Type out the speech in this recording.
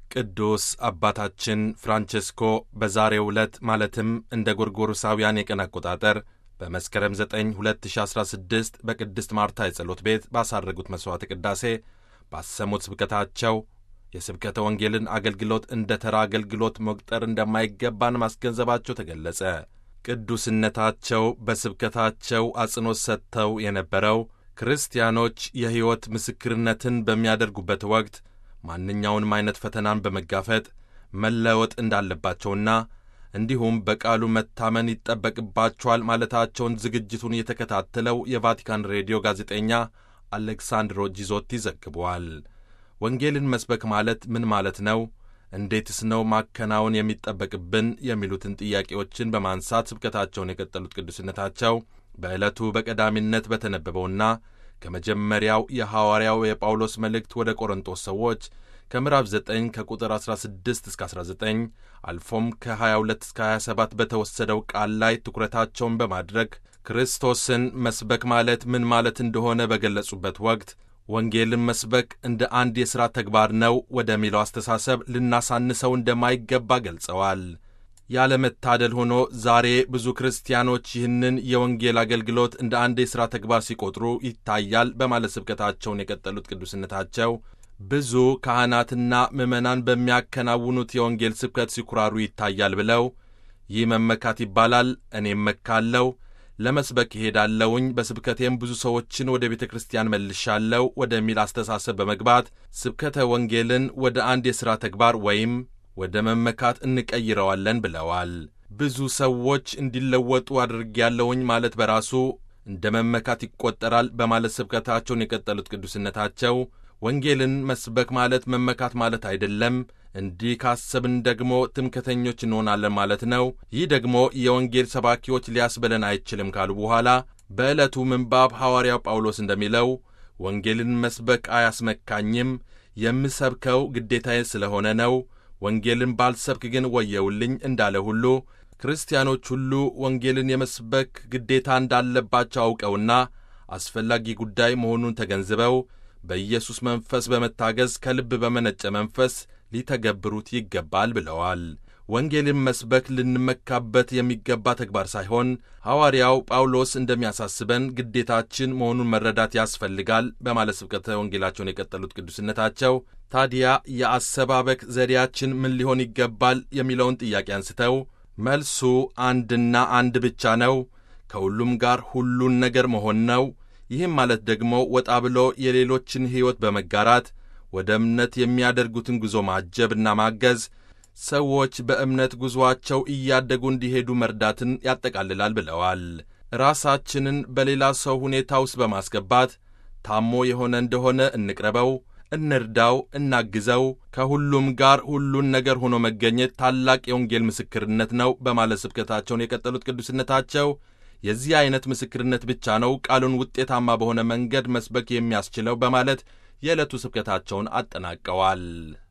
ቅዱስ አባታችን ፍራንቼስኮ በዛሬው ዕለት ማለትም እንደ ጎርጎሮሳውያን የቀን አቆጣጠር በመስከረም 9 2016 በቅድስት ማርታ የጸሎት ቤት ባሳረጉት መሥዋዕተ ቅዳሴ ባሰሙት ስብከታቸው የስብከተ ወንጌልን አገልግሎት እንደ ተራ አገልግሎት መቁጠር እንደማይገባን ማስገንዘባቸው ተገለጸ። ቅዱስነታቸው በስብከታቸው አጽንዖት ሰጥተው የነበረው ክርስቲያኖች የሕይወት ምስክርነትን በሚያደርጉበት ወቅት ማንኛውንም አይነት ፈተናን በመጋፈጥ መለወጥ እንዳለባቸውና እንዲሁም በቃሉ መታመን ይጠበቅባቸዋል ማለታቸውን ዝግጅቱን የተከታተለው የቫቲካን ሬዲዮ ጋዜጠኛ አሌክሳንድሮ ጂዞቲ ዘግቧል። ወንጌልን መስበክ ማለት ምን ማለት ነው? እንዴትስ ነው ማከናወን የሚጠበቅብን? የሚሉትን ጥያቄዎችን በማንሳት ስብከታቸውን የቀጠሉት ቅዱስነታቸው በዕለቱ በቀዳሚነት በተነበበውና ከመጀመሪያው የሐዋርያው የጳውሎስ መልእክት ወደ ቆሮንቶስ ሰዎች ከምዕራፍ 9 ከቁጥር 16 እስከ 19 አልፎም ከ22 እስከ 27 በተወሰደው ቃል ላይ ትኩረታቸውን በማድረግ ክርስቶስን መስበክ ማለት ምን ማለት እንደሆነ በገለጹበት ወቅት ወንጌልን መስበክ እንደ አንድ የሥራ ተግባር ነው ወደሚለው አስተሳሰብ ልናሳንሰው እንደማይገባ ገልጸዋል። ያለመታደል ሆኖ ዛሬ ብዙ ክርስቲያኖች ይህንን የወንጌል አገልግሎት እንደ አንድ የሥራ ተግባር ሲቆጥሩ ይታያል በማለት ስብከታቸውን የቀጠሉት ቅዱስነታቸው ብዙ ካህናትና ምዕመናን በሚያከናውኑት የወንጌል ስብከት ሲኩራሩ ይታያል ብለው ይህ መመካት ይባላል፣ እኔም መካለው፣ ለመስበክ ይሄዳለውኝ፣ በስብከቴም ብዙ ሰዎችን ወደ ቤተ ክርስቲያን መልሻለው ወደሚል አስተሳሰብ በመግባት ስብከተ ወንጌልን ወደ አንድ የሥራ ተግባር ወይም ወደ መመካት እንቀይረዋለን ብለዋል። ብዙ ሰዎች እንዲለወጡ አድርጌያለሁኝ ማለት በራሱ እንደ መመካት ይቆጠራል በማለት ስብከታቸውን የቀጠሉት ቅዱስነታቸው ወንጌልን መስበክ ማለት መመካት ማለት አይደለም፣ እንዲህ ካሰብን ደግሞ ትምክህተኞች እንሆናለን ማለት ነው። ይህ ደግሞ የወንጌል ሰባኪዎች ሊያስበለን አይችልም ካሉ በኋላ በዕለቱ ምንባብ ሐዋርያው ጳውሎስ እንደሚለው ወንጌልን መስበክ አያስመካኝም፣ የምሰብከው ግዴታዬ ስለሆነ ነው። ወንጌልን ባልሰብክ ግን ወየውልኝ እንዳለ ሁሉ ክርስቲያኖች ሁሉ ወንጌልን የመስበክ ግዴታ እንዳለባቸው አውቀውና አስፈላጊ ጉዳይ መሆኑን ተገንዝበው በኢየሱስ መንፈስ በመታገዝ ከልብ በመነጨ መንፈስ ሊተገብሩት ይገባል ብለዋል። ወንጌልን መስበክ ልንመካበት የሚገባ ተግባር ሳይሆን ሐዋርያው ጳውሎስ እንደሚያሳስበን ግዴታችን መሆኑን መረዳት ያስፈልጋል በማለት ስብከተ ወንጌላቸውን የቀጠሉት ቅዱስነታቸው ታዲያ የአሰባበክ ዘዴያችን ምን ሊሆን ይገባል የሚለውን ጥያቄ አንስተው መልሱ አንድና አንድ ብቻ ነው፣ ከሁሉም ጋር ሁሉን ነገር መሆን ነው። ይህም ማለት ደግሞ ወጣ ብሎ የሌሎችን ሕይወት በመጋራት ወደ እምነት የሚያደርጉትን ጉዞ ማጀብና ማገዝ፣ ሰዎች በእምነት ጉዞአቸው እያደጉ እንዲሄዱ መርዳትን ያጠቃልላል ብለዋል። ራሳችንን በሌላ ሰው ሁኔታ ውስጥ በማስገባት ታሞ የሆነ እንደሆነ እንቅረበው፣ እንርዳው፣ እናግዘው። ከሁሉም ጋር ሁሉን ነገር ሆኖ መገኘት ታላቅ የወንጌል ምስክርነት ነው በማለት ስብከታቸውን የቀጠሉት ቅዱስነታቸው የዚህ አይነት ምስክርነት ብቻ ነው ቃሉን ውጤታማ በሆነ መንገድ መስበክ የሚያስችለው በማለት የዕለቱ ስብከታቸውን አጠናቀዋል።